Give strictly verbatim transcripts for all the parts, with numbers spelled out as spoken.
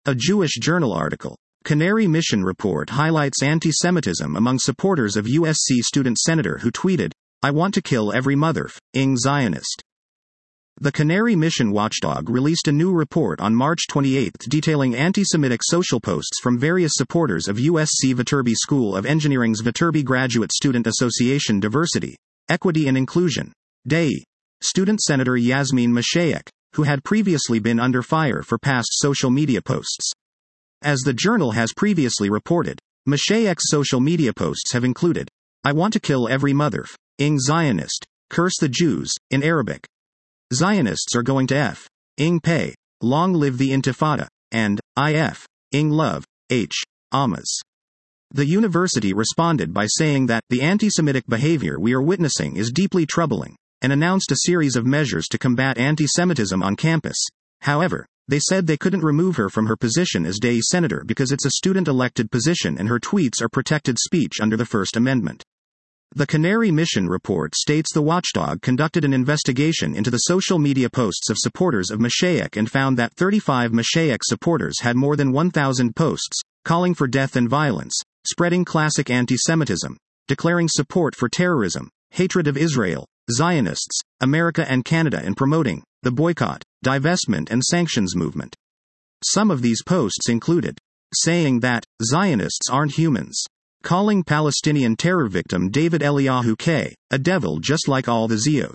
A Jewish Journal article. Canary Mission report highlights anti-Semitism among supporters of U S C student senator who tweeted, "I want to kill every mother-f***ing Zionist." The Canary Mission watchdog released a new report on March twenty-eighth detailing anti-Semitic social posts from various supporters of U S C Viterbi School of Engineering's Viterbi Graduate Student Association Diversity, Equity and Inclusion, D E I, student Senator Yasmin Mashayeck, who had previously been under fire for past social media posts. As the Journal has previously reported, Mashayeck's social media posts have included, "I want to kill every mother-f***ing Zionist, curse the Jews," in Arabic. "Zionists are going to f***ing pay, long live the Intifada," and I f***ing love, H. Hamas. The university responded by saying that the anti-Semitic behavior we are witnessing is deeply troubling, and announced a series of measures to combat anti-Semitism on campus. However, they said they couldn't remove her from her position as D E I senator because it's a student-elected position and her tweets are protected speech under the First Amendment. The Canary Mission report states the watchdog conducted an investigation into the social media posts of supporters of Mashayeck and found that thirty-five Mashayeck supporters had more than one thousand posts, calling for death and violence, spreading classic anti-Semitism, declaring support for terrorism, hatred of Israel, Zionists, America and Canada, and promoting the boycott, divestment and sanctions movement. Some of these posts included saying that Zionists aren't humans, calling Palestinian terror victim David Eliyahu K. a devil just like all the Zios,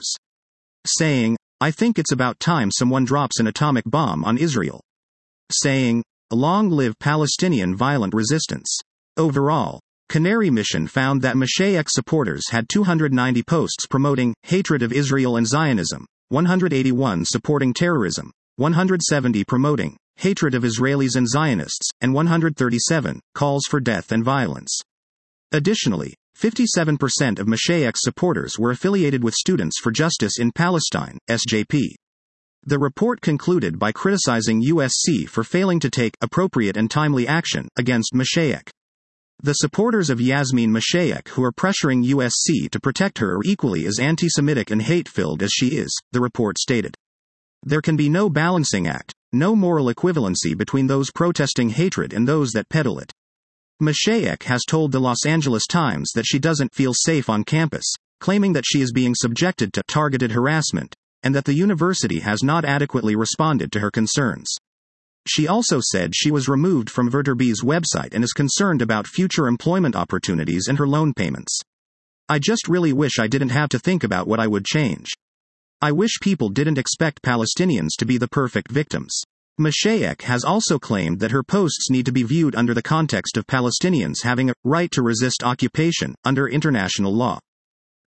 saying, "I think it's about time someone drops an atomic bomb on Israel," saying, "Long live Palestinian violent resistance." Overall, Canary Mission found that Mashayeck supporters had two hundred ninety posts promoting hatred of Israel and Zionism, one hundred eighty-one supporting terrorism, one hundred seventy promoting hatred of Israelis and Zionists, and one hundred thirty-seven calls for death and violence. Additionally, fifty-seven percent of Mashayeck's supporters were affiliated with Students for Justice in Palestine, S J P. The report concluded by criticizing U S C for failing to take appropriate and timely action against Mashayeck. The supporters of Yasmin Mashayeck who are pressuring U S C to protect her are equally as anti-Semitic and hate-filled as she is, the report stated. There can be no balancing act, no moral equivalency between those protesting hatred and those that peddle it. Mashayeck has told the Los Angeles Times that she doesn't feel safe on campus, claiming that she is being subjected to targeted harassment, and that the university has not adequately responded to her concerns. She also said she was removed from Viterbi's website and is concerned about future employment opportunities and her loan payments. "I just really wish I didn't have to think about what I would change. I wish people didn't expect Palestinians to be the perfect victims." Mashayeck has also claimed that her posts need to be viewed under the context of Palestinians having a right to resist occupation under international law.